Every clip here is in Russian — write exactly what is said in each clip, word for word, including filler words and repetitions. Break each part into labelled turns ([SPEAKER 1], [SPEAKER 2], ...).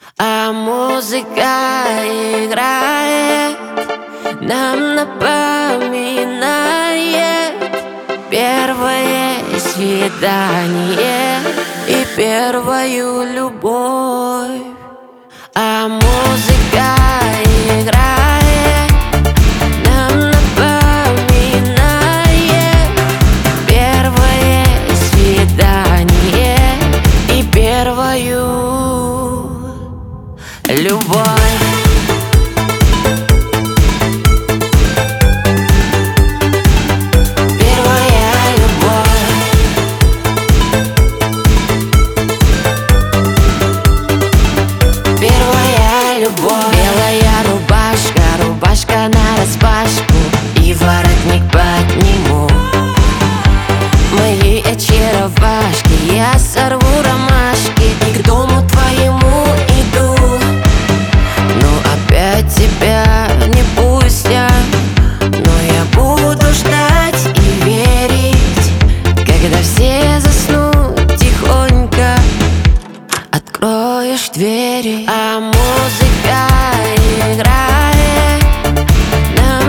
[SPEAKER 1] А музыка играет, нам напоминает первое свидание и первую любовь. А музыка играет, нам напоминает первое свидание и первую любовь. Белая рубашка, рубашка нараспашку и воротник подниму. Мои очаровашки, я сорву ромашки и к дому твоему иду. Но опять тебя не пустят, но я буду ждать и верить, когда все заснут тихонько, откроешь двери. А музыка играет, нам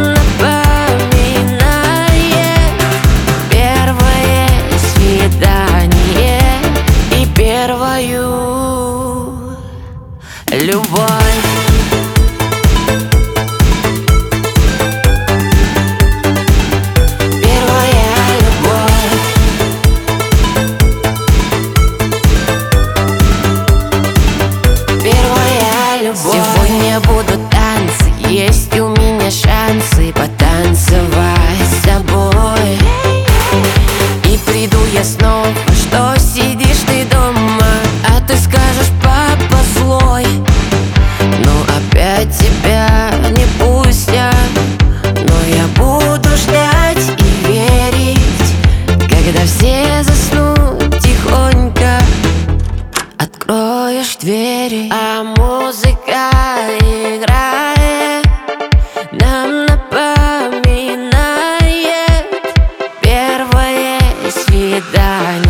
[SPEAKER 1] напоминает первое свидание и первую любовь. Сегодня будут танцы, есть у меня шансы потанцевать с тобой. И приду я снова, что сидишь ты дома, а ты скажешь: папа злой. Но опять тебя не пустят, но я буду ждать и верить, когда все заснут тихонько, откроешь двери. А музыка играет, нам напоминает первое свидание